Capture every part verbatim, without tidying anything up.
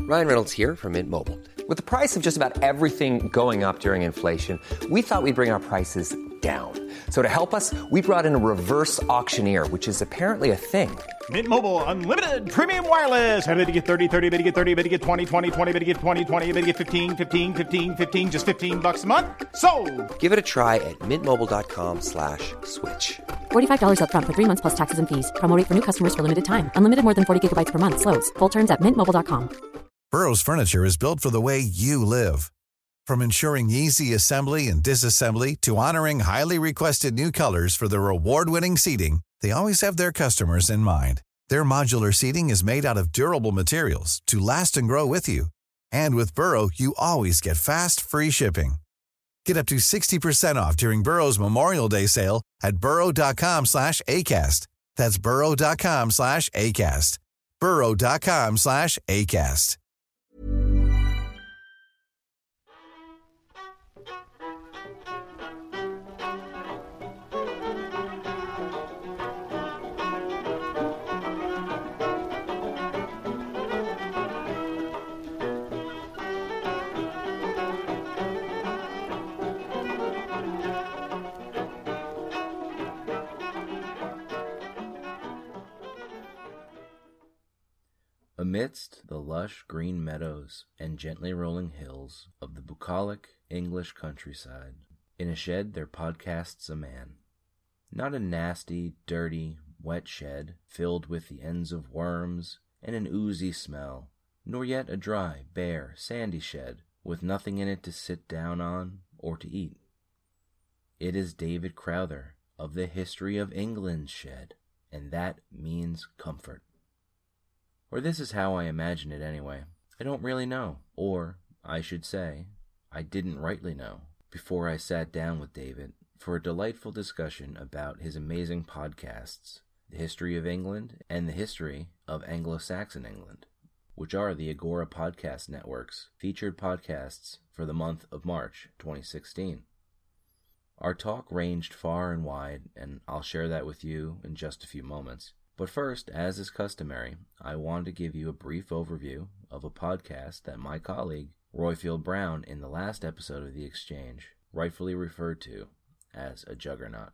Ryan Reynolds here from Mint Mobile. With the price of just about everything going up during inflation, we thought we'd bring our prices down. So to help us, we brought in a reverse auctioneer, which is apparently a thing. Mint Mobile Unlimited Premium Wireless. How to get thirty, thirty, how to get thirty, how to get twenty, twenty, twenty, how to get twenty, twenty, how to get fifteen, fifteen, fifteen, fifteen, just fifteen bucks a month? Sold! Give it a try at mintmobile.com slash switch. forty-five dollars up front for three months plus taxes and fees. Promo rate for new customers for limited time. Unlimited more than forty gigabytes per month. Slows full terms at mint mobile dot com. Burrow's furniture is built for the way you live. From ensuring easy assembly and disassembly to honoring highly requested new colors for their award-winning seating, they always have their customers in mind. Their modular seating is made out of durable materials to last and grow with you. And with Burrow, you always get fast, free shipping. Get up to sixty percent off during Burrow's Memorial Day sale at burrow.com slash ACAST. That's burrow.com slash ACAST. burrow.com slash ACAST. Amidst the lush green meadows and gently rolling hills of the bucolic English countryside, in a shed there podcasts a man. Not a nasty, dirty, wet shed filled with the ends of worms and an oozy smell, nor yet a dry, bare, sandy shed with nothing in it to sit down on or to eat. It is David Crowther of the History of England shed, and that means comfort. Or this is how I imagine it anyway. I don't really know, or, I should say, I didn't rightly know, before I sat down with David for a delightful discussion about his amazing podcasts, The History of England and The History of Anglo-Saxon England, which are the Agora Podcast Network's featured podcasts for the month of March twenty sixteen. Our talk ranged far and wide, and I'll share that with you in just a few moments. But first, as is customary, I want to give you a brief overview of a podcast that my colleague, Roifield Brown, in the last episode of The Exchange, rightfully referred to as a juggernaut.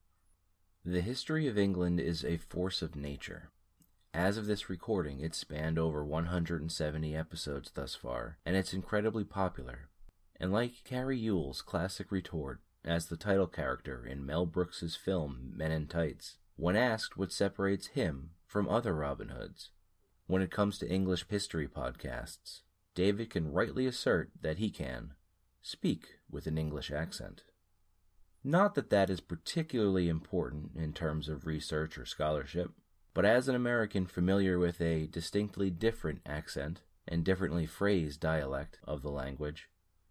The History of England is a force of nature. As of this recording, it's spanned over one hundred seventy episodes thus far, and it's incredibly popular. And like Carrie Ewell's classic retort as the title character in Mel Brooks's film Men in Tights, when asked what separates him from other Robin Hoods, when it comes to English history podcasts, David can rightly assert that he can speak with an English accent. Not that that is particularly important in terms of research or scholarship, but as an American familiar with a distinctly different accent and differently phrased dialect of the language,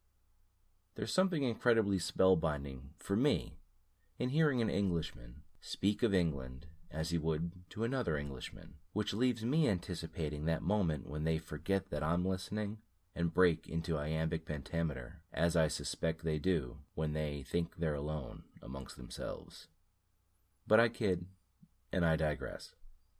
there's something incredibly spellbinding for me in hearing an Englishman speak of England as he would to another Englishman, which leaves me anticipating that moment when they forget that I'm listening and break into iambic pentameter, as I suspect they do when they think they're alone amongst themselves. But I kid, and I digress.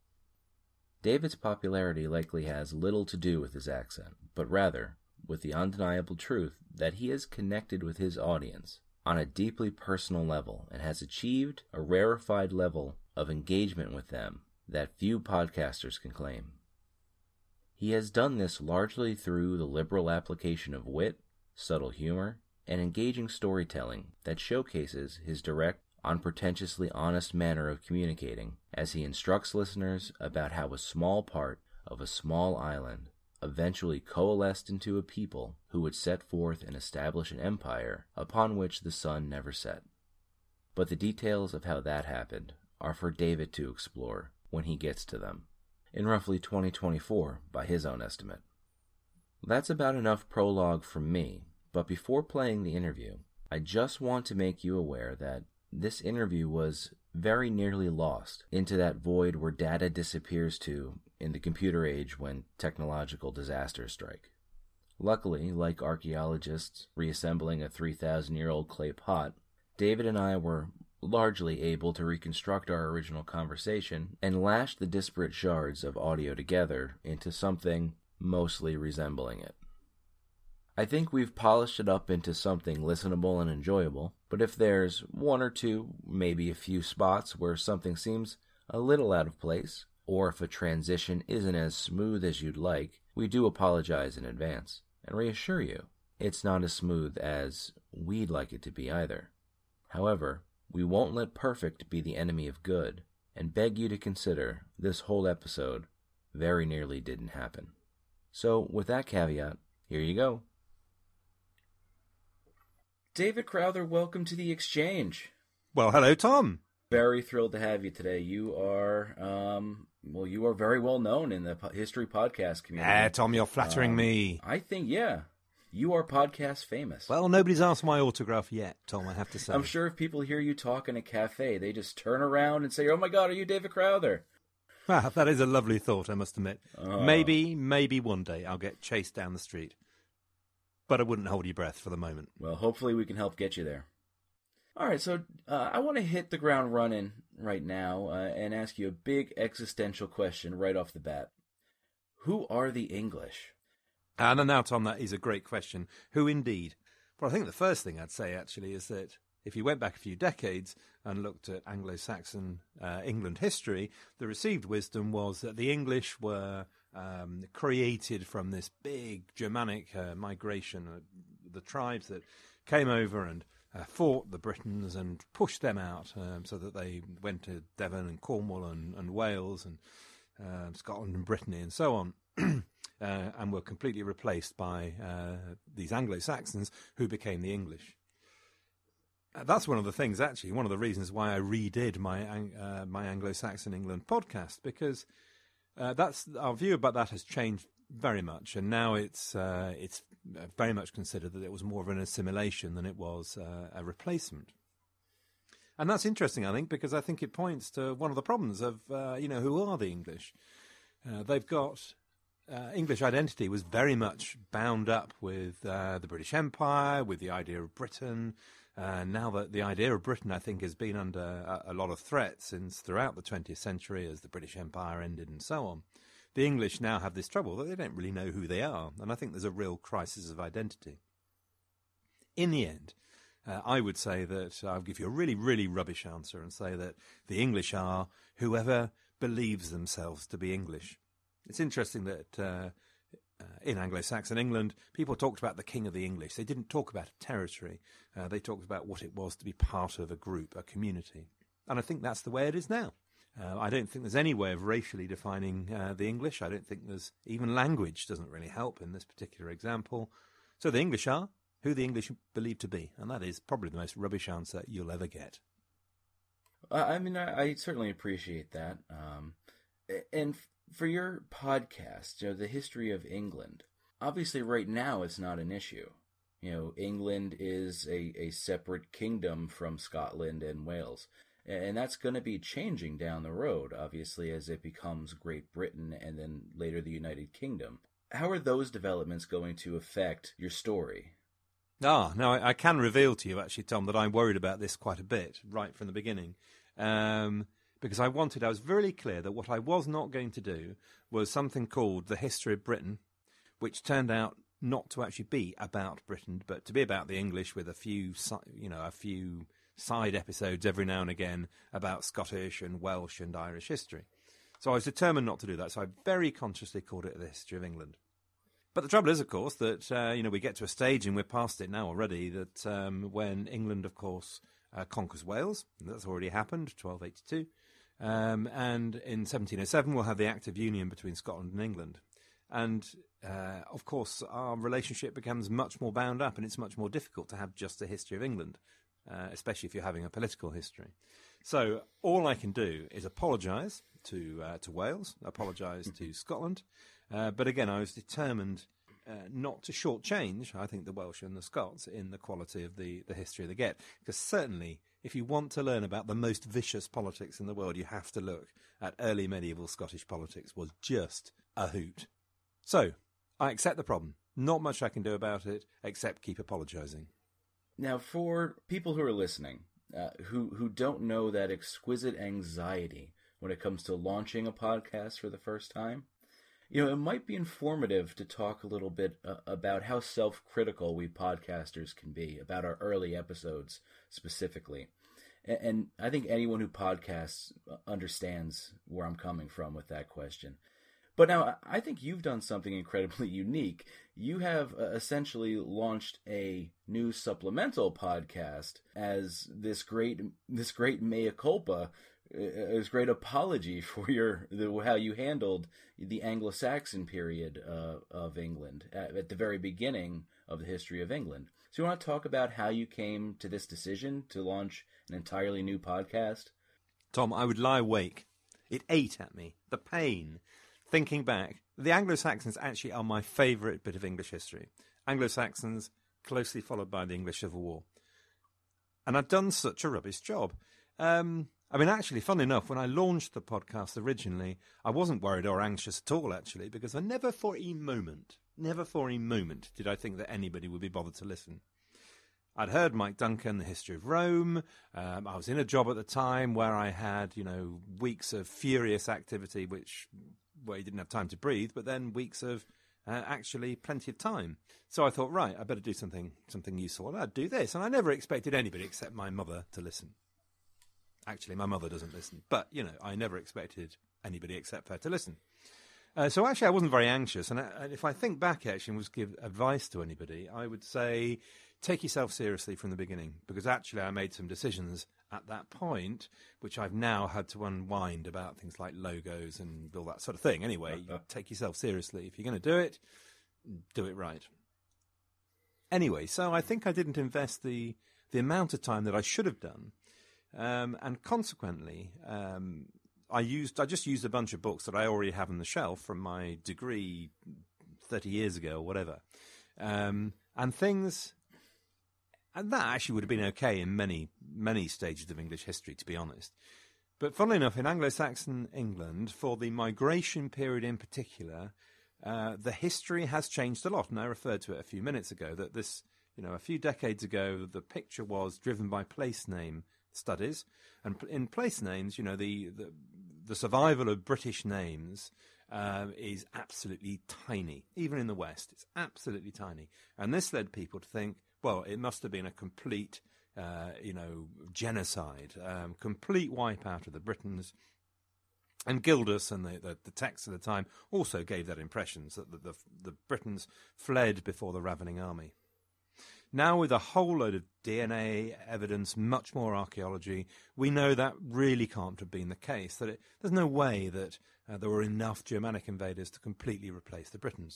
David's popularity likely has little to do with his accent, but rather with the undeniable truth that he has connected with his audience on a deeply personal level and has achieved a rarefied level of engagement with them that few podcasters can claim. He has done this largely through the liberal application of wit, subtle humor, and engaging storytelling that showcases his direct, unpretentiously honest manner of communicating as he instructs listeners about how a small part of a small island eventually coalesced into a people who would set forth and establish an empire upon which the sun never set. But the details of how that happened are for David to explore when he gets to them, in roughly twenty twenty-four by his own estimate. That's about enough prologue from me, but before playing the interview, I just want to make you aware that this interview was very nearly lost into that void where data disappears to in the computer age when technological disasters strike. Luckily, like archaeologists reassembling a three thousand year old clay pot, David and I were largely able to reconstruct our original conversation and lash the disparate shards of audio together into something mostly resembling it. I think we've polished it up into something listenable and enjoyable, but if there's one or two, maybe a few spots where something seems a little out of place, or if a transition isn't as smooth as you'd like, we do apologize in advance, and reassure you, it's not as smooth as we'd like it to be either. However, we won't let perfect be the enemy of good, and beg you to consider this whole episode very nearly didn't happen. So, with that caveat, here you go. David Crowther, welcome to the Exchange. Well, hello, Tom. Very thrilled to have you today. You are, um, well, you are very well known in the po- history podcast community. Yeah, Tom, you're flattering um, me. I think, yeah, you are podcast famous. Well, nobody's asked my autograph yet, Tom, I have to say. I'm sure if people hear you talk in a cafe, they just turn around and say, oh my God, are you David Crowther? Ah, that is a lovely thought, I must admit. Oh. Maybe, maybe one day I'll get chased down the street. But I wouldn't hold your breath for the moment. Well, hopefully we can help get you there. All right, so uh, I want to hit the ground running right now uh, and ask you a big existential question right off the bat. Who are the English? And now, Tom, that is a great question. Who indeed? Well, I think the first thing I'd say, actually, is that if you went back a few decades and looked at Anglo-Saxon uh, England history, the received wisdom was that the English were um, created from this big Germanic uh, migration, uh, the tribes that came over and uh, fought the Britons and pushed them out um, so that they went to Devon and Cornwall and, and Wales and uh, Scotland and Brittany and so on. Uh, and were completely replaced by uh, these Anglo-Saxons who became the English. Uh, that's one of the things, actually, one of the reasons why I redid my uh, my Anglo-Saxon England podcast, because uh, that's our view about that has changed very much, and now it's uh, it's very much considered that it was more of an assimilation than it was uh, a replacement. And that's interesting, I think, because I think it points to one of the problems of, uh, you know, who are the English? Uh, they've got... Uh, English identity was very much bound up with uh, the British Empire, with the idea of Britain. Uh, now that the idea of Britain, I think, has been under a, a lot of threat since throughout the twentieth century as the British Empire ended and so on. The English now have this trouble that they don't really know who they are, and I think there's a real crisis of identity. In the end, uh, I would say that I'll give you a really, really rubbish answer and say that the English are whoever believes themselves to be English. It's interesting that uh, uh, in Anglo-Saxon England, people talked about the king of the English. They didn't talk about a territory. Uh, they talked about what it was to be part of a group, a community. And I think that's the way it is now. Uh, I don't think there's any way of racially defining uh, the English. I don't think there's even language doesn't really help in this particular example. So the English are who the English believe to be. And that is probably the most rubbish answer you'll ever get. Uh, I mean, I, I certainly appreciate that. Um, and... For your podcast, you know, the history of England, obviously right now it's not an issue. You know, England is a, a separate kingdom from Scotland and Wales. And that's going to be changing down the road, obviously, as it becomes Great Britain and then later the United Kingdom. How are those developments going to affect your story? Ah, now I, I can reveal to you, actually, Tom, that I worried about this quite a bit right from the beginning. Um... Because I wanted, I was very clear that what I was not going to do was something called The History of Britain, which turned out not to actually be about Britain, but to be about the English with a few, you know, a few side episodes every now and again about Scottish and Welsh and Irish history. So I was determined not to do that. So I very consciously called it The History of England. But the trouble is, of course, that, uh, you know, we get to a stage, and we're past it now already, that um, when England, of course, uh, conquers Wales, and that's already happened, twelve eighty-two, Um, and in seventeen oh seven, we'll have the Act of Union between Scotland and England. And, uh, of course, our relationship becomes much more bound up, and it's much more difficult to have just a history of England, uh, especially if you're having a political history. So all I can do is apologise to uh, to Wales, apologise to Scotland. Uh, but again, I was determined uh, not to shortchange, I think, the Welsh and the Scots in the quality of the, the history they get. Because certainly, if you want to learn about the most vicious politics in the world, you have to look at early medieval Scottish politics was just a hoot. So, I accept the problem. Not much I can do about it, except keep apologising. Now, for people who are listening, uh, who, who don't know that exquisite anxiety when it comes to launching a podcast for the first time, You know, it might be informative to talk a little bit uh, about how self-critical we podcasters can be, about our early episodes specifically. And, and I think anyone who podcasts understands where I'm coming from with that question. But now, I think you've done something incredibly unique. You have uh, essentially launched a new supplemental podcast as this great, this great mea culpa, uh, this great apology for your the, how you handled the Anglo-Saxon period uh, of England at, at the very beginning of the history of England. So you want to talk about how you came to this decision to launch an entirely new podcast? Tom, I would lie awake. It ate at me. The pain. Thinking back, the Anglo-Saxons actually are my favourite bit of English history. Anglo-Saxons, closely followed by the English Civil War. And I've done such a rubbish job. Um, I mean, actually, fun enough, when I launched the podcast originally, I wasn't worried or anxious at all, actually, because I never for a moment, never for a moment did I think that anybody would be bothered to listen. I'd heard Mike Duncan, The History of Rome. Um, I was in a job at the time where I had, you know, weeks of furious activity, which... where you didn't have time to breathe, but then weeks of uh, actually plenty of time. So I thought, right, I better do something something useful. And I'd do this. And I never expected anybody except my mother to listen. Actually, my mother doesn't listen. But, you know, I never expected anybody except her to listen. Uh, so actually, I wasn't very anxious. And, I, and if I think back, actually, and was give advice to anybody, I would say take yourself seriously from the beginning. Because actually, I made some decisions at that point, which I've now had to unwind about things like logos and all that sort of thing. Anyway, you take yourself seriously. If you're going to do it, do it right. Anyway, so I think I didn't invest the the amount of time that I should have done. Um, and consequently, um, I used I just used a bunch of books that I already have on the shelf from my degree thirty years ago or whatever. Um, and things... And that actually would have been okay in many, many stages of English history, to be honest. But funnily enough, in Anglo-Saxon England, for the migration period in particular, uh, the history has changed a lot. And I referred to it a few minutes ago, that this, you know, a few decades ago, the picture was driven by place name studies. And in place names, you know, the, the, the survival of British names uh, is absolutely tiny. Even in the West, it's absolutely tiny. And this led people to think, well, it must have been a complete, uh, you know, genocide, um, complete wipeout of the Britons. And Gildas and the, the, the texts of the time also gave that impression, that the, the, the Britons fled before the ravening army. Now, with a whole load of D N A evidence, much more archaeology, we know that really can't have been the case, that it, there's no way that uh, there were enough Germanic invaders to completely replace the Britons.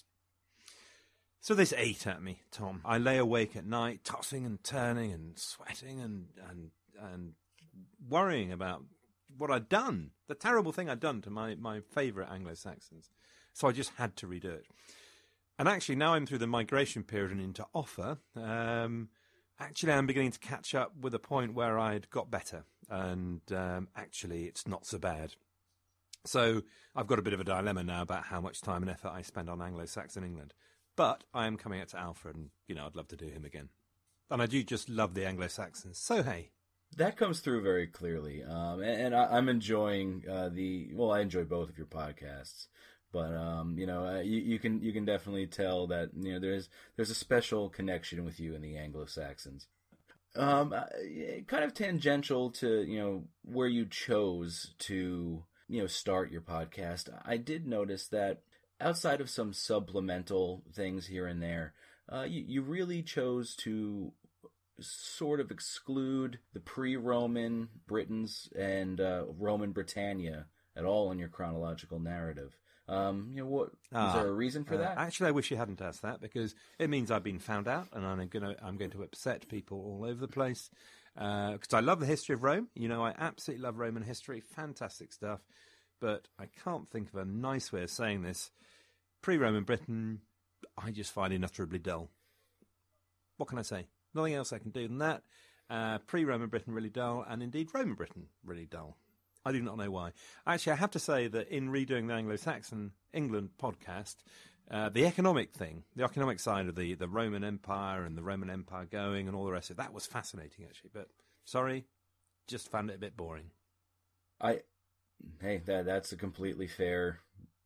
So this ate at me, Tom. I lay awake at night, tossing and turning and sweating and and and worrying about what I'd done, the terrible thing I'd done to my, my favourite Anglo-Saxons. So I just had to redo it. And actually, now I'm through the migration period and into Offa, um, actually I'm beginning to catch up with a point where I'd got better. And um, actually, it's not so bad. So I've got a bit of a dilemma now about how much time and effort I spend on Anglo-Saxon England. But I am coming out to Alfred, and, you know, I'd love to do him again. And I do just love the Anglo-Saxons. So, hey. That comes through very clearly. Um, and, and I, I'm enjoying uh, the, well, I enjoy both of your podcasts. But, um, you know, uh, you, you can you can definitely tell that, you know, there's there's a special connection with you and the Anglo-Saxons. Um, uh, kind of tangential to, you know, where you chose to, you know, start your podcast. I did notice that outside of some supplemental things here and there, uh, you, you really chose to sort of exclude the pre-Roman Britons and uh, Roman Britannia at all in your chronological narrative. Um, you know, what ah, is there a reason for uh, that? Actually, I wish you hadn't asked that, because it means I've been found out, and I'm going to I'm going to upset people all over the place. Because uh, I love the history of Rome. You know, I absolutely love Roman history. Fantastic stuff. But I can't think of a nice way of saying this. Pre-Roman Britain, I just find inutterably dull. What can I say? Nothing else I can do than that. Uh, Pre-Roman Britain, really dull, and indeed Roman Britain, really dull. I do not know why. Actually, I have to say that in redoing the Anglo-Saxon England podcast, uh, the economic thing, the economic side of the, the Roman Empire and the Roman Empire going and all the rest of it, that was fascinating, actually. But, sorry, just found it a bit boring. I, hey, that that's a completely fair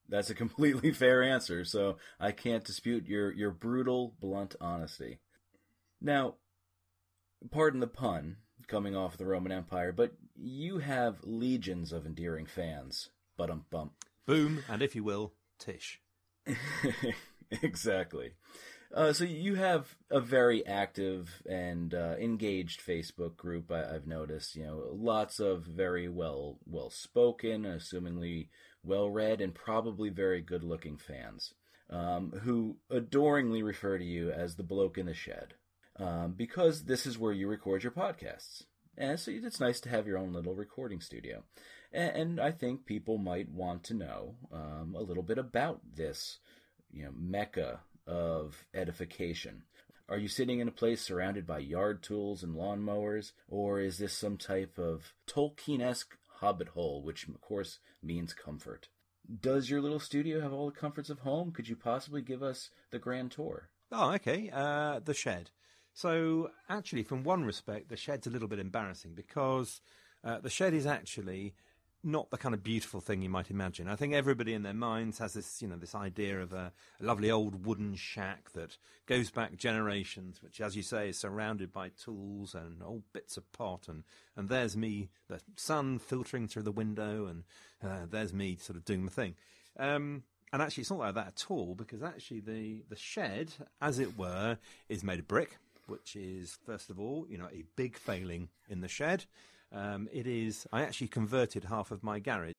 That's a completely fair answer, so I can't dispute your, your brutal, blunt honesty. Now, pardon the pun, coming off the Roman Empire, but you have legions of endearing fans. But-um-bump. Boom, and if you will, tish. Exactly. Uh, so you have a very active and uh, engaged Facebook group, I, I've noticed. You know, lots of very well well spoken, assumingly well read, and probably very good looking fans um, who adoringly refer to you as the bloke in the shed, um, because this is where you record your podcasts. And so it's nice to have your own little recording studio. And, and I think people might want to know um, a little bit about this, you know, mecca of edification. Are you sitting in a place surrounded by yard tools and lawnmowers, or is this some type of Tolkien-esque hobbit hole, which of course means comfort? Does your little studio have all the comforts of home? Could you possibly give us the grand tour? Oh, okay. Uh, the shed. So actually, from one respect, the shed's a little bit embarrassing because uh, the shed is actually not the kind of beautiful thing you might imagine. I think everybody in their minds has this, you know, this idea of a, a lovely old wooden shack that goes back generations, which, as you say, is surrounded by tools and old bits of pot. And, and there's me, the sun filtering through the window, and uh, there's me sort of doing the thing. Um, and actually, it's not like that at all, because actually the, the shed, as it were, is made of brick, which is, first of all, you know, a big failing in the shed. Um, it is, I actually converted half of my garage.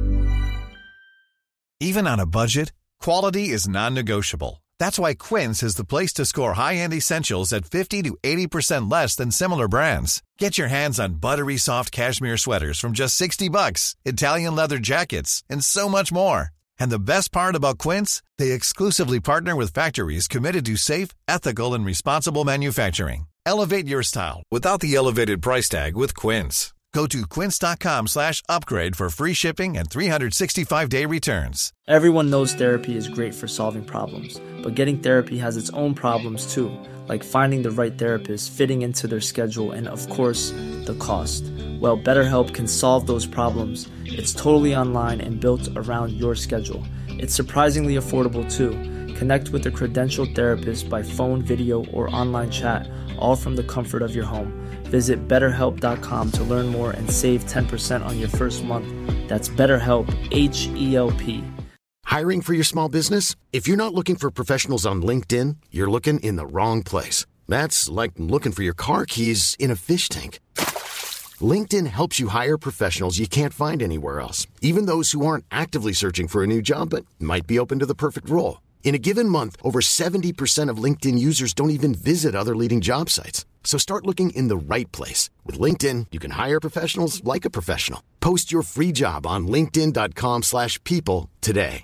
Even on a budget, quality is non-negotiable. That's why Quince is the place to score high-end essentials at fifty to eighty percent less than similar brands. Get your hands on buttery soft cashmere sweaters from just sixty bucks, Italian leather jackets, and so much more. And the best part about Quince, they exclusively partner with factories committed to safe, ethical, and responsible manufacturing. Elevate your style without the elevated price tag with Quince. Go to quince.com slash upgrade for free shipping and three sixty-five day returns. Everyone knows therapy is great for solving problems, but getting therapy has its own problems too, like finding the right therapist, fitting into their schedule, and of course, the cost. Well, BetterHelp can solve those problems. It's totally online and built around your schedule. It's surprisingly affordable too. Connect with a credentialed therapist by phone, video, or online chat, all from the comfort of your home. Visit better help dot com to learn more and save ten percent on your first month. That's BetterHelp, H E L P. Hiring for your small business? If you're not looking for professionals on LinkedIn, you're looking in the wrong place. That's like looking for your car keys in a fish tank. LinkedIn helps you hire professionals you can't find anywhere else, even those who aren't actively searching for a new job but might be open to the perfect role. In a given month, over seventy percent of LinkedIn users don't even visit other leading job sites. So start looking in the right place. With LinkedIn, you can hire professionals like a professional. Post your free job on linkedin.com slash people today.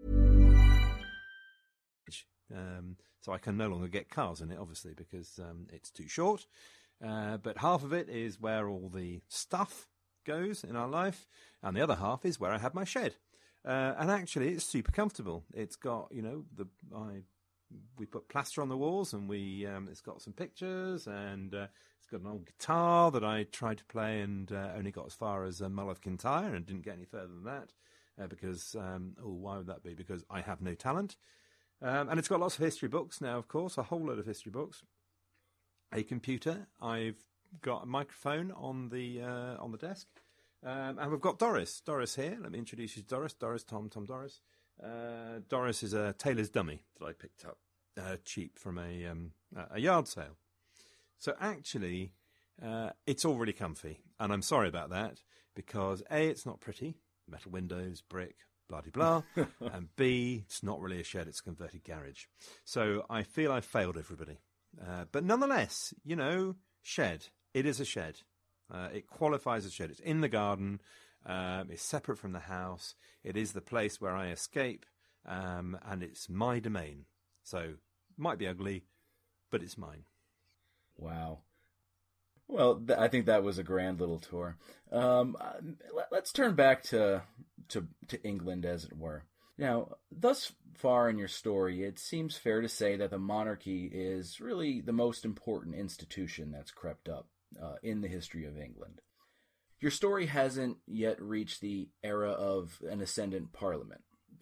Um, so I can no longer get cars in it, obviously, because um, it's too short. Uh, but half of it is where all the stuff goes in our life, and the other half is where I have my shed. Uh, and actually, it's super comfortable. It's got, you know, the I we put plaster on the walls, and we um, it's got some pictures, and uh, it's got an old guitar that I tried to play and uh, only got as far as uh, Mull of Kintyre and didn't get any further than that uh, because um, oh, why would that be? Because I have no talent. Um, and it's got lots of history books now, of course, a whole load of history books. A computer. I've got a microphone on the uh, on the desk. Um, and we've got Doris. Doris here. Let me introduce you to Doris. Doris, Tom, Tom, Doris. Uh, Doris is a tailor's dummy that I picked up uh, cheap from a um, a yard sale. So actually, uh, it's all really comfy. And I'm sorry about that because A, it's not pretty. Metal windows, brick, blah-de-blah. And B, it's not really a shed, it's a converted garage. So I feel I've failed everybody. Uh, but nonetheless, you know, shed. It is a shed. Uh, it qualifies as a shed. It's in the garden. Um, it's separate from the house. It is the place where I escape, um, and it's my domain. So, it might be ugly, but it's mine. Wow. Well, th- I think that was a grand little tour. Um, let, let's turn back to, to to England, as it were. Now, thus far in your story, it seems fair to say that the monarchy is really the most important institution that's crept up uh, in the history of England. Your story hasn't yet reached the era of an ascendant parliament.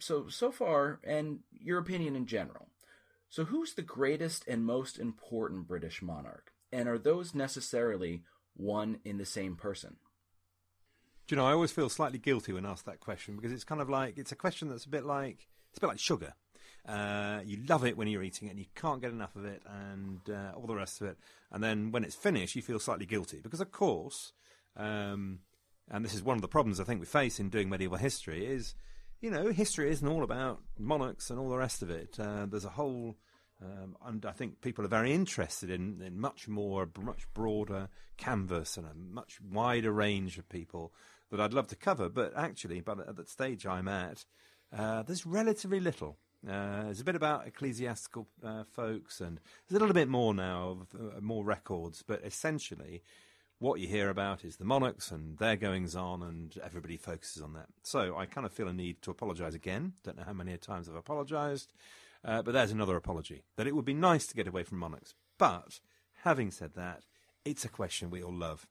so, so far, and your opinion in general. So who's the greatest and most important British monarch? And are those necessarily one in the same person? Do you know, I always feel slightly guilty when asked that question, because it's kind of like, it's a question that's a bit like, it's a bit like sugar. Uh, you love it when you're eating it and you can't get enough of it and uh, all the rest of it. And then when it's finished, you feel slightly guilty because, of course, um, and this is one of the problems I think we face in doing medieval history is, you know, history isn't all about monarchs and all the rest of it. Uh, there's a whole, um, and I think people are very interested in, in much more, much broader canvas and a much wider range of people that I'd love to cover. But actually, but at the stage I'm at, uh, there's relatively little. Uh, there's a bit about ecclesiastical uh, folks, and there's a little bit more now, of, uh, more records, but essentially what you hear about is the monarchs and their goings-on, and everybody focuses on that. So I kind of feel a need to apologise again. Don't know how many times I've apologised, uh, but there's another apology, that it would be nice to get away from monarchs. But having said that, it's a question we all love.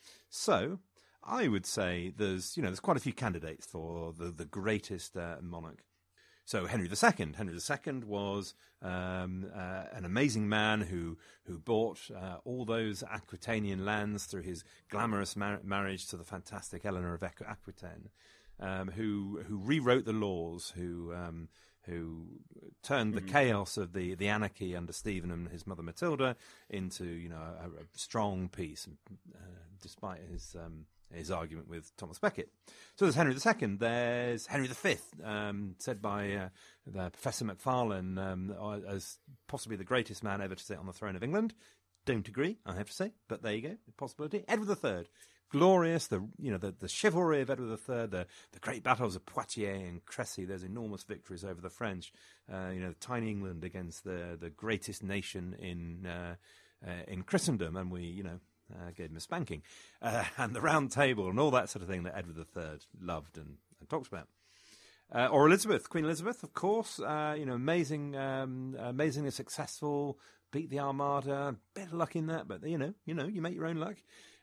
So I would say there's, you know, there's quite a few candidates for the, the greatest uh, monarch. So Henry the Second. Henry the Second was um, uh, an amazing man who who bought uh, all those Aquitanian lands through his glamorous mar- marriage to the fantastic Eleanor of Aquitaine, um, who who rewrote the laws, who um, who turned mm-hmm. the chaos of the, the anarchy under Stephen and his mother Matilda into, you know, a, a strong peace, uh, despite his um, his argument with Thomas Becket. So there's Henry the Second. There's Henry the Fifth, um, said by uh, the Professor Macfarlane um, as possibly the greatest man ever to sit on the throne of England. Don't agree, I have to say, but there you go, the possibility. Edward the Third, glorious, the you know the, the chivalry of Edward the Third, the, the great battles of Poitiers and Crécy. There's enormous victories over the French. Uh, you know, tiny England against the the greatest nation in uh, uh, in Christendom, and we you know. Uh, gave him a spanking, uh, and the Round Table and all that sort of thing that Edward the Third loved and, and talks about. Uh, or Elizabeth, Queen Elizabeth, of course, uh, you know, amazing, um, amazingly successful, beat the Armada, bit of luck in that, but you know, you know, you make your own luck,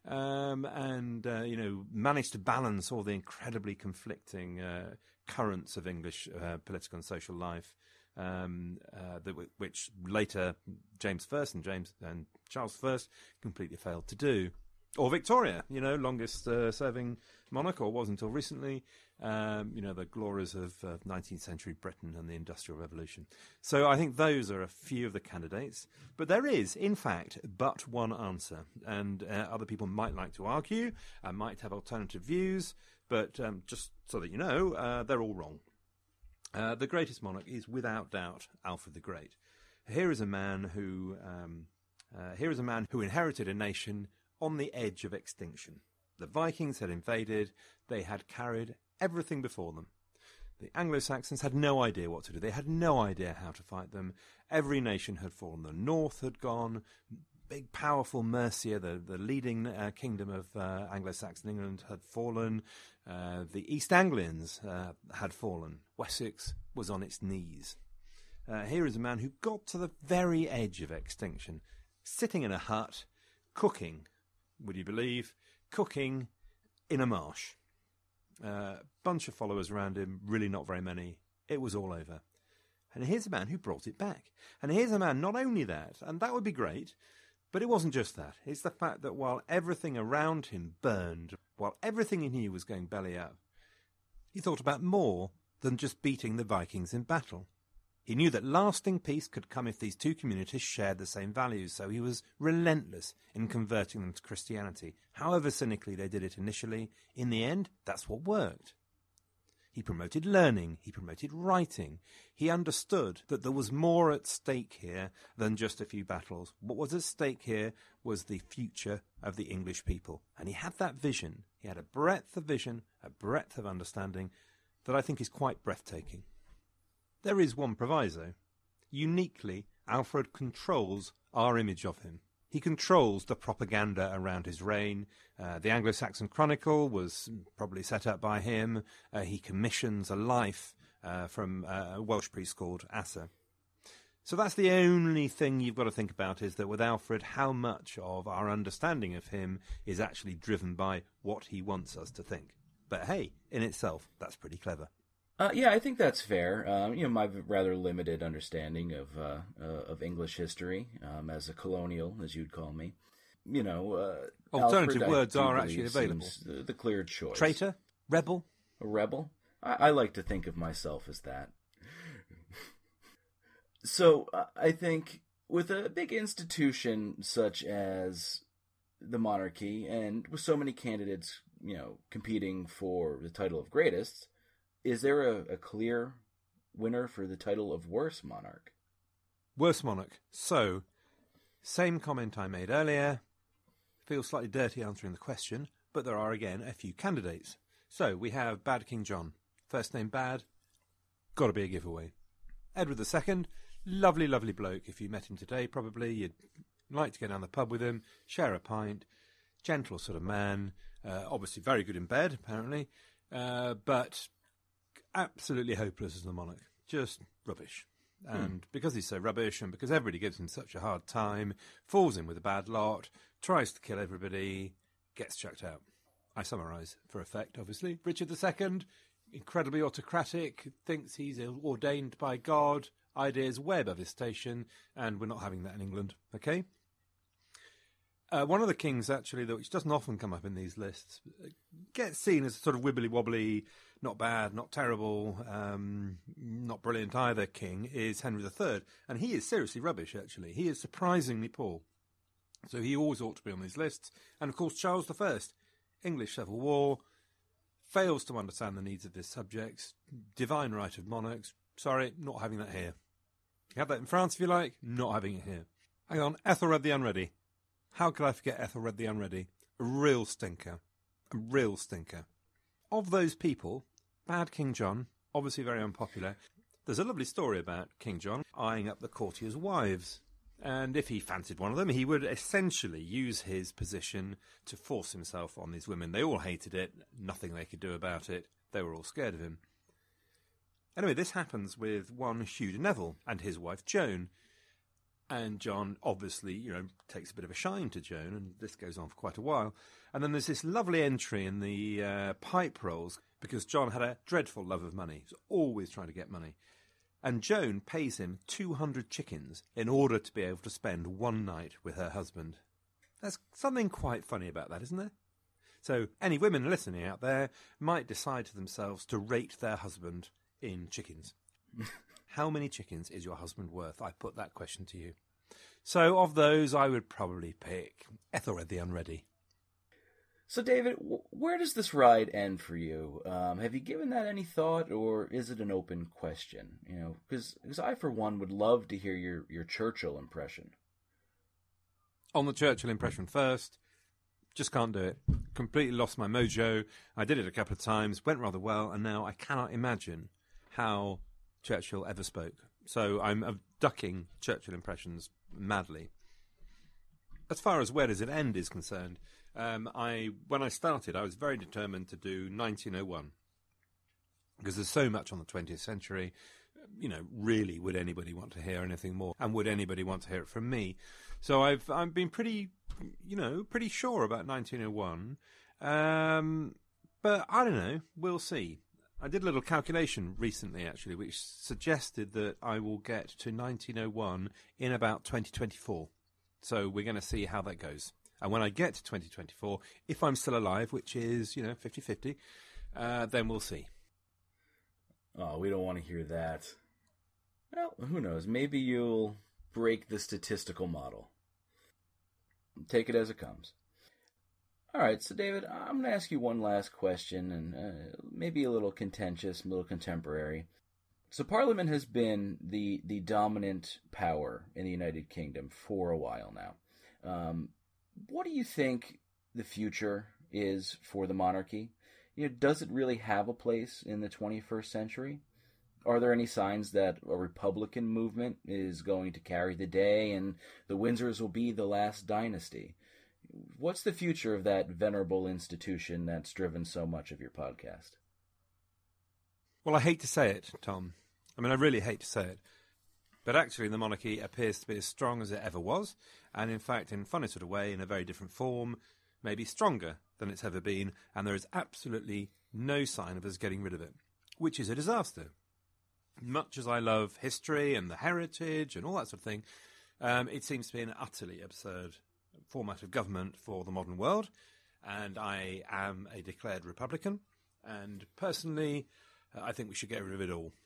um, and uh, you know, managed to balance all the incredibly conflicting uh, currents of English uh, political and social life. Um, uh, the, which later James the First and James and Charles the First completely failed to do. Or Victoria, you know, longest uh, serving monarch, or was until recently, um, you know, the glories of uh, nineteenth century Britain and the Industrial Revolution. So I think those are a few of the candidates. But there is, in fact, but one answer. And uh, other people might like to argue, and might have alternative views, but um, just so that you know, uh, they're all wrong. Uh, the greatest monarch is without doubt Alfred the Great. Here is a man who, um, uh, here is a man who inherited a nation on the edge of extinction. The Vikings had invaded; they had carried everything before them. The Anglo-Saxons had no idea what to do. They had no idea how to fight them. Every nation had fallen. The North had gone. Big, powerful Mercia, the, the leading uh, kingdom of uh, Anglo-Saxon England, had fallen. Uh, the East Anglians uh, had fallen. Wessex was on its knees. Uh, here is a man who got to the very edge of extinction, sitting in a hut, cooking, would you believe, cooking in a marsh. A uh, bunch of followers around him, really not very many. It was all over. And here's a man who brought it back. And here's a man, not only that, and that would be great, but it wasn't just that. It's the fact that while everything around him burned, while everything he knew was going belly up, he thought about more than just beating the Vikings in battle. He knew that lasting peace could come if these two communities shared the same values, so he was relentless in converting them to Christianity. However cynically they did it initially, in the end, that's what worked. He promoted learning, he promoted writing. He understood that there was more at stake here than just a few battles. What was at stake here was the future of the English people. And he had that vision. He had a breadth of vision, a breadth of understanding that I think is quite breathtaking. There is one proviso. Uniquely, Alfred controls our image of him. He controls the propaganda around his reign. Uh, the Anglo-Saxon Chronicle was probably set up by him. Uh, he commissions a life uh, from uh, a Welsh priest called Asa. So that's the only thing you've got to think about, is that with Alfred, how much of our understanding of him is actually driven by what he wants us to think. But hey, in itself, that's pretty clever. Uh, yeah, I think that's fair. Um, you know, my rather limited understanding of uh, uh, of English history um, as a colonial, as you'd call me. You know, uh, alternative Alfred, words are believe, actually available. The, the clear choice. Traitor, rebel, a rebel. I, I like to think of myself as that. So uh, I think with a big institution such as the monarchy, and with so many candidates, you know, competing for the title of greatest, is there a, a clear winner for the title of worst monarch? Worst monarch. So, same comment I made earlier. Feels slightly dirty answering the question, but there are again a few candidates. So we have Bad King John. First name Bad, got to be a giveaway. Edward the Second, lovely, lovely bloke. If you met him today, probably you'd like to go down the pub with him, share a pint. Gentle sort of man, uh, obviously very good in bed, apparently, uh, but absolutely hopeless as a monarch. Just rubbish. And hmm. because he's so rubbish, and because everybody gives him such a hard time, falls in with a bad lot, tries to kill everybody, gets chucked out. I summarise for effect, obviously. Richard the Second, incredibly autocratic, thinks he's ordained by God, ideas way above his station, and we're not having that in England, okay? Uh, one of the kings, actually, though, which doesn't often come up in these lists, gets seen as sort of wibbly-wobbly, not bad, not terrible, um, not brilliant either king, is Henry the Third. And he is seriously rubbish, actually. He is surprisingly poor. So he always ought to be on these lists. And, of course, Charles the First, English Civil War, fails to understand the needs of his subjects, divine right of monarchs. Sorry, not having that here. You have that in France, if you like, not having it here. Hang on, Ethelred the Unready. How could I forget Ethelred the Unready? A real stinker. A real stinker. Of those people, Bad King John, obviously very unpopular. There's a lovely story about King John eyeing up the courtiers' wives. And if he fancied one of them, he would essentially use his position to force himself on these women. They all hated it. Nothing they could do about it. They were all scared of him. Anyway, this happens with one Hugh de Neville and his wife Joan. And John obviously, you know, takes a bit of a shine to Joan, and this goes on for quite a while. And then there's this lovely entry in the uh, pipe rolls, because John had a dreadful love of money. He was always trying to get money. And Joan pays him two hundred chickens in order to be able to spend one night with her husband. There's something quite funny about that, isn't there? So any women listening out there might decide to themselves to rate their husband in chickens. How many chickens is your husband worth? I put that question to you. So of those, I would probably pick Ethelred the Unready. So, David, where does this ride end for you? Um, have you given that any thought, or is it an open question? You know, because I, for one, would love to hear your, your Churchill impression. On the Churchill impression first, just can't do it. Completely lost my mojo. I did it a couple of times, went rather well, and now I cannot imagine how Churchill ever spoke. So I'm abducking Churchill impressions madly. As far as where does it end is concerned, um, I when I started, I was very determined to do nineteen oh one. Because there's so much on the twentieth century. You know, really, would anybody want to hear anything more? And would anybody want to hear it from me? So I've I've been pretty, you know, pretty sure about nineteen oh one. Um, but I don't know. We'll see. I did a little calculation recently, actually, which suggested that I will get to nineteen oh one in about twenty twenty-four. So we're going to see how that goes. And when I get to twenty twenty-four, if I'm still alive, which is, you know, fifty-fifty, uh, then we'll see. Oh, we don't want to hear that. Well, who knows? Maybe you'll break the statistical model. Take it as it comes. All right, so David, I'm going to ask you one last question, and uh, maybe a little contentious, a little contemporary. So Parliament has been the, the dominant power in the United Kingdom for a while now. Um, what do you think the future is for the monarchy? You know, does it really have a place in the twenty-first century? Are there any signs that a Republican movement is going to carry the day and the Windsors will be the last dynasty? What's the future of that venerable institution that's driven so much of your podcast? Well, I hate to say it, Tom. I mean, I really hate to say it. But actually, the monarchy appears to be as strong as it ever was, and in fact, in a funny sort of way, in a very different form, maybe stronger than it's ever been, and there is absolutely no sign of us getting rid of it. which is a disaster. Much as I love history and the heritage and all that sort of thing, um, it seems to be an utterly absurd format of government for the modern world, and I am a declared Republican, and personally, uh, I think we should get rid of it all.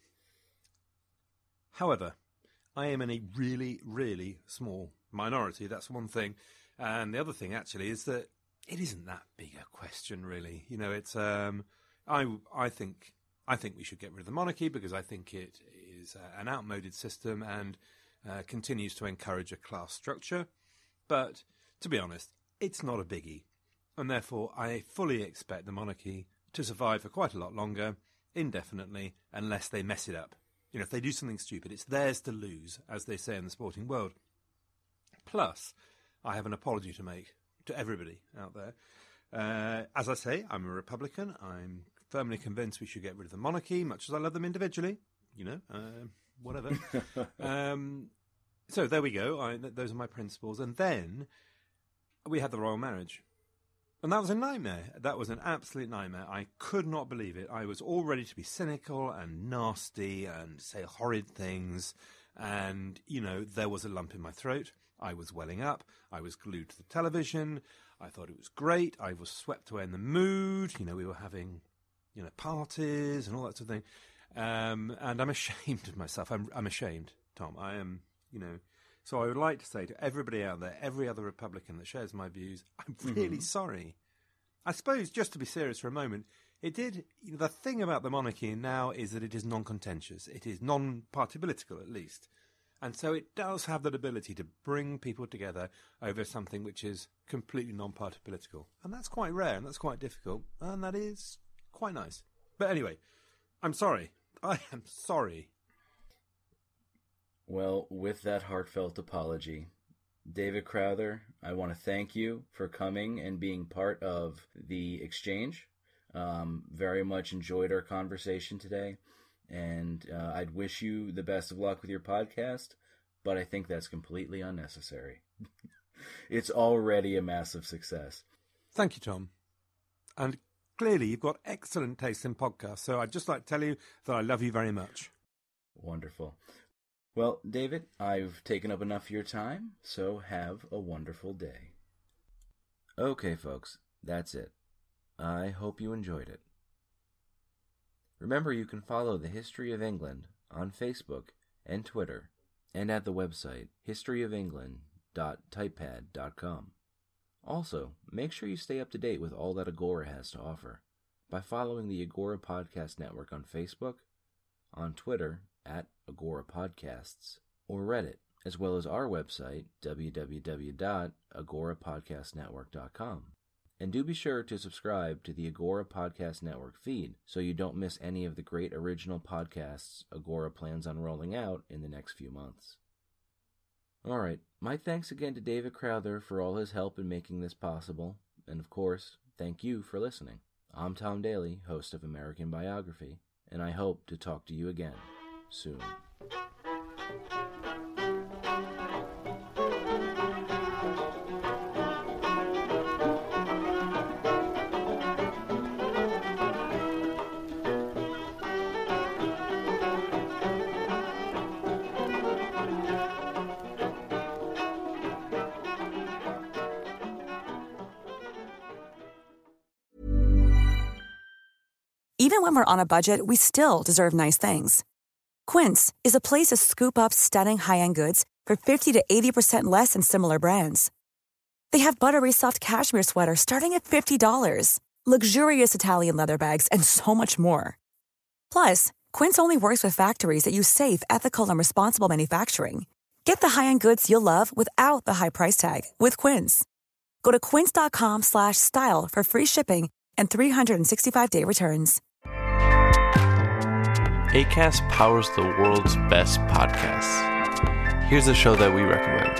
However, I am in a really, really small minority, that's one thing, and the other thing, actually, is that it isn't that big a question, really. You know, it's, um, I, I think, I think we should get rid of the monarchy because I think it is uh, an outmoded system and uh, continues to encourage a class structure, but to be honest, it's not a biggie, and therefore I fully expect the monarchy to survive for quite a lot longer, indefinitely, unless they mess it up. You know, if they do something stupid, it's theirs to lose, as they say in the sporting world. Plus, I have an apology to make to everybody out there. Uh, as I say, I'm a Republican. I'm firmly convinced we should get rid of the monarchy, much as I love them individually. You know, uh, whatever. um, so there we go. I, th- those are my principles. And then we had the royal marriage. And that was a nightmare. That was an absolute nightmare. I could not believe it. I was all ready to be cynical and nasty and say horrid things. And, you know, there was a lump in my throat. I was welling up. I was glued to the television. I thought it was great. I was swept away in the mood. You know, we were having, you know, parties and all that sort of thing. Um, and I'm ashamed of myself. I'm, I'm ashamed, Tom. I am, you know. So I would like to say to everybody out there, every other Republican that shares my views, I'm really mm-hmm. sorry. I suppose, just to be serious for a moment, it did, you know, the thing about the monarchy now is that it is non-contentious. It is non-party political, at least. And so it does have that ability to bring people together over something which is completely non-party political. And that's quite rare, and that's quite difficult, and that is quite nice. But anyway, I'm sorry. I am sorry. Well, with that heartfelt apology, David Crowther, I want to thank you for coming and being part of the exchange. Um, very much enjoyed our conversation today, and uh, I'd wish you the best of luck with your podcast, but I think that's completely unnecessary. It's already a massive success. Thank you, Tom. And clearly you've got excellent taste in podcasts, so I'd just like to tell you that I love you very much. Wonderful. Well, David, I've taken up enough of your time, so have a wonderful day. Okay, folks, that's it. I hope you enjoyed it. Remember, you can follow the History of England on Facebook and Twitter, and at the website history of england dot typepad dot com. Also, make sure you stay up to date with all that Agora has to offer by following the Agora Podcast Network on Facebook, on Twitter at Agora Podcasts, or Reddit, as well as our website, w w w dot agora podcast network dot com. And do be sure to subscribe to the Agora Podcast Network feed so you don't miss any of the great original podcasts Agora plans on rolling out in the next few months. Alright, my thanks again to David Crowther for all his help in making this possible, and of course, thank you for listening. I'm Tom Daly, host of American Biography, and I hope to talk to you again soon. Even when we're on a budget, we still deserve nice things. Quince is a place to scoop up stunning high-end goods for fifty to eighty percent less than similar brands. They have buttery soft cashmere sweaters starting at fifty dollars, luxurious Italian leather bags, and so much more. Plus, Quince only works with factories that use safe, ethical, and responsible manufacturing. Get the high-end goods you'll love without the high price tag with Quince. Go to quince.com slash style for free shipping and three sixty-five day returns. Acast powers the world's best podcasts. Here's a show that we recommend.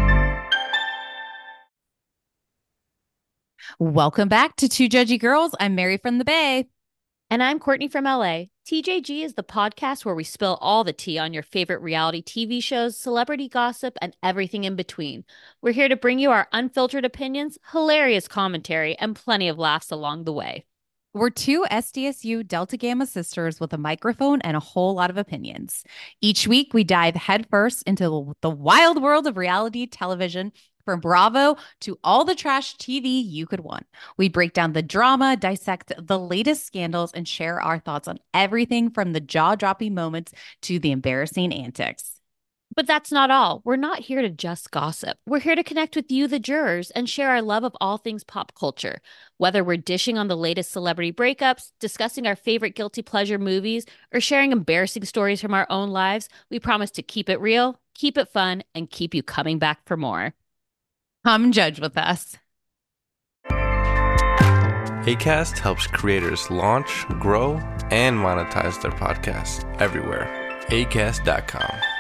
Welcome back to Two Judgy Girls. I'm Mary from the Bay. And I'm Courtney from L A. T J G is the podcast where we spill all the tea on your favorite reality T V shows, celebrity gossip, and everything in between. We're here to bring you our unfiltered opinions, hilarious commentary, and plenty of laughs along the way. We're two S D S U Delta Gamma sisters with a microphone and a whole lot of opinions. Each week, we dive headfirst into the wild world of reality television, from Bravo to all the trash T V you could want. We break down the drama, dissect the latest scandals, and share our thoughts on everything from the jaw-dropping moments to the embarrassing antics. But that's not all. We're not here to just gossip. We're here to connect with you, the jurors, and share our love of all things pop culture. Whether we're dishing on the latest celebrity breakups, discussing our favorite guilty pleasure movies, or sharing embarrassing stories from our own lives, we promise to keep it real, keep it fun, and keep you coming back for more. Come judge with us. Acast helps creators launch, grow, and monetize their podcasts everywhere. acast dot com.